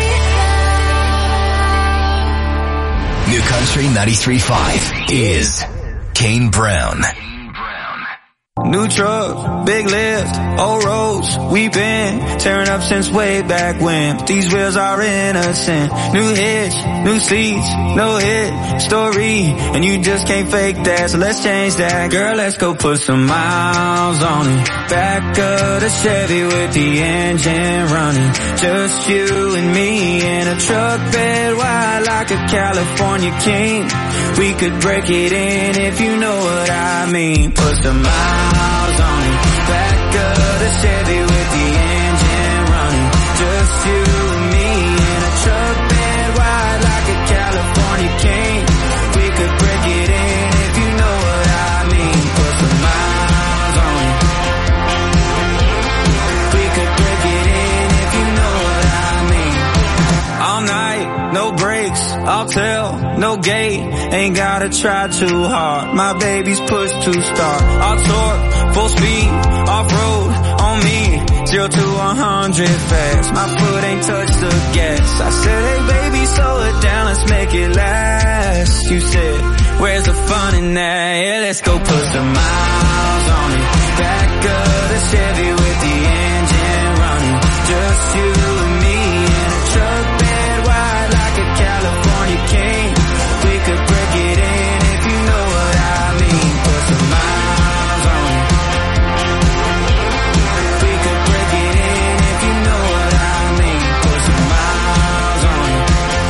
it now. New Country 93.5 is Kane Brown. New truck, big lift, old roads, we've been tearing up since way back when. These wheels are innocent. New hitch, new seats, no hit story, and you just can't fake that, so let's change that. Girl, let's go put some miles on it. Back of the Chevy with the engine running. Just you and me in a truck bed wide like a California king. We could break it in if you know what I mean. Put some miles on it. Back of the Chevy with the engine running. Just you and me in a truck bed wide like a California king. We could break it in if you know what I mean. Put some miles on it. We could break it in if you know what I mean. All night, no brakes, I'll tell, no gate. Ain't gotta try too hard. My baby's push to start. I'll torque, full speed, off-road, on me. 0 to 100 fast. My foot ain't touched the gas. I said, hey baby, slow it down, let's make it last. You said, where's the fun in that? Yeah, let's go put some miles on it. Back of the Chevy with the engine running. Just you and me in a truck bed wide like a California king. We could break it in if you know what I mean. Put some miles on it. We could break it in if you know what I mean. Put some miles on it.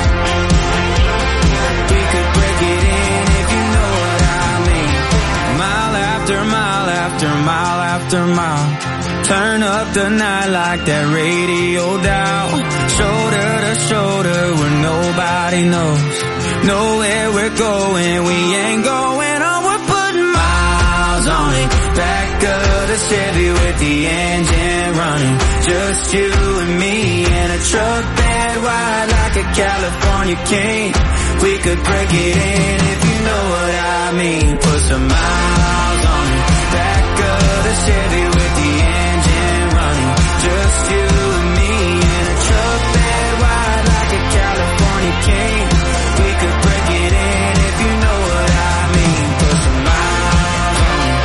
We could break it in if you know what I mean. Mile after mile after mile after mile. Turn up the night like that radio dial. Shoulder to shoulder where nobody knows. Nowhere we're going, we ain't going on. We're putting miles on it. Back of the Chevy with the engine running. Just you and me in a truck bed wide like a California king. We could break it in if you know what I mean. Put some miles on it. Back of the Chevy with the engine running. Just you and me in a truck bed wide like a California king. We could break it in if you know what I mean. Put some miles on it.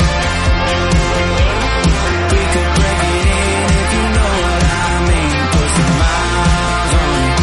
We could break it in if you know what I mean. Put some miles on it.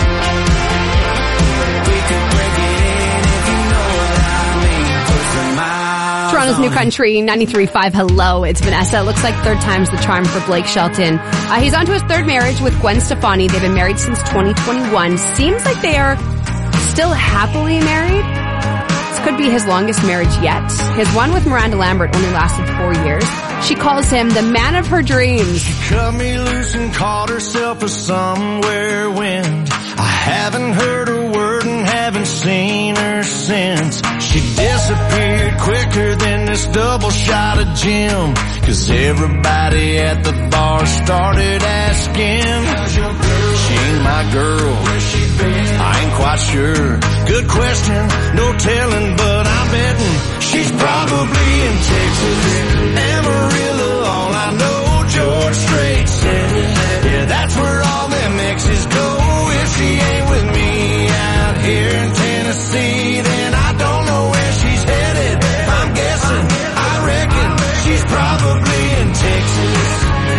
We could break it in if you know what I mean. Put some miles. Toronto's New Country 93.5. Hello, it's Vanessa. Looks like third time's the charm for Blake Shelton. He's on to his third marriage with Gwen Stefani. They've been married since 2021. Seems like they are still happily married. This could be his longest marriage yet. His one with Miranda Lambert only lasted 4 years. She calls him the man of her dreams. She cut me loose and called herself a somewhere wind. I haven't heard a word and haven't seen her since. She disappeared quicker than this double shot of Jim. 'Cause everybody at the bar started asking, how's your girl? She ain't my girl. Where's she been? I ain't quite sure. Good question, no telling, but I'm betting she's probably in Texas. Amarillo, all I know, George Strait said it. Yeah, that's where all them exes go. If she ain't with me out here in Tennessee, then I don't know where she's headed. I'm guessing, I reckon she's probably in Texas.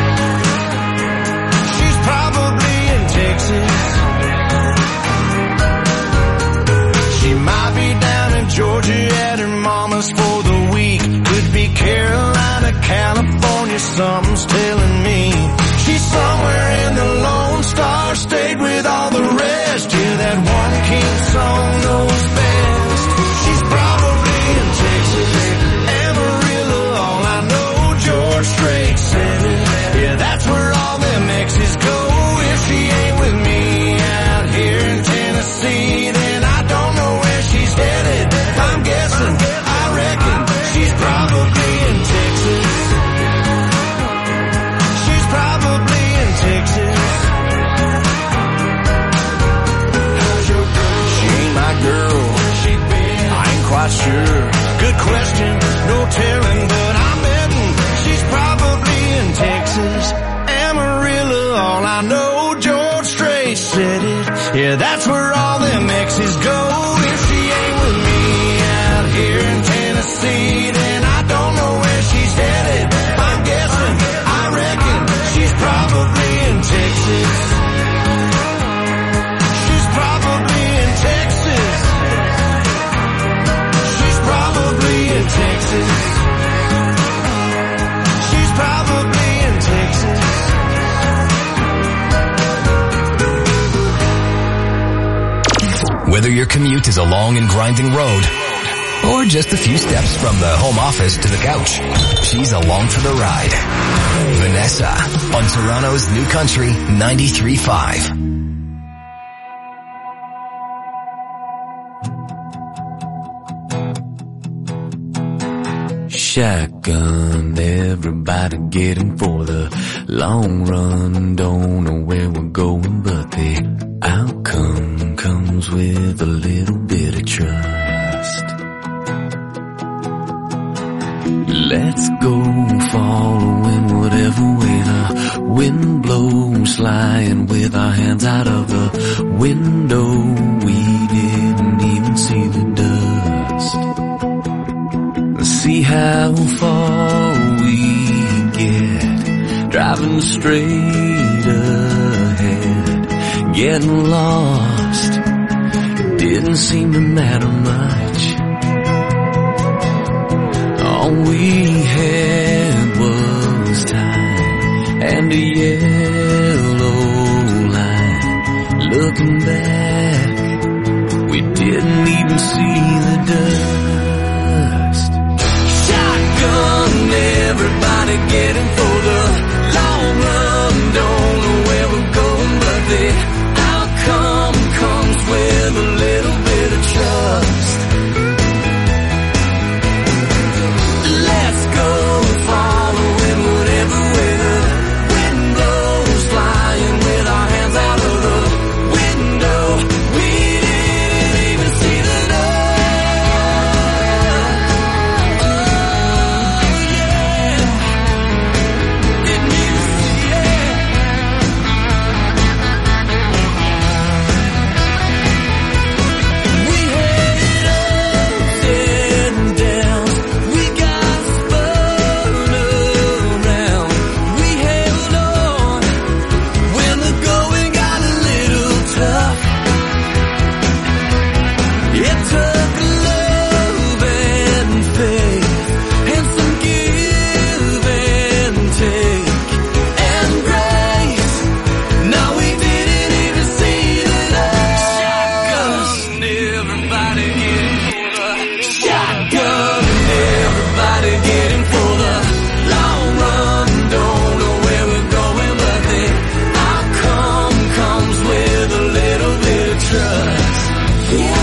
She's probably in Texas. She might be down in Georgia at her mama's for the week. Could be Carolina, California, something's telling me. She's somewhere in the Lone Star State with all the rest. Yeah, that one King song knows best. She's probably in Texas. good question, no telling, but I'm betting she's probably in Texas. Amarillo, all I know, George Strait said it. Yeah, that's where all them exes go. If she ain't with me out here in Tennessee, then I don't know where she's headed. I'm guessing, I reckon she's probably in Texas. She's probably in Texas. She's probably in Texas. She's probably in Texas. Whether your commute is a long and grinding road or just a few steps from the home office to the couch, she's along for the ride. Vanessa on Toronto's New Country 93.5. Shotgun, everybody getting for the long run. Don't know where we're going, but the outcome comes with a little bit of trust. Let's go following whatever way the wind blows, flying with our hands out of the window. We didn't even see the dust. See how far we get, driving straight ahead, getting lost, didn't seem to matter much. All we had was time and a yellow line. Looking back, we didn't even see the dust. Everybody getting for the long run. Don't know where we're going, but the outcome comes with a little bit of trust. Let's go following whatever way the wind blows, flying with our hands out of the window. We didn't even see the yeah.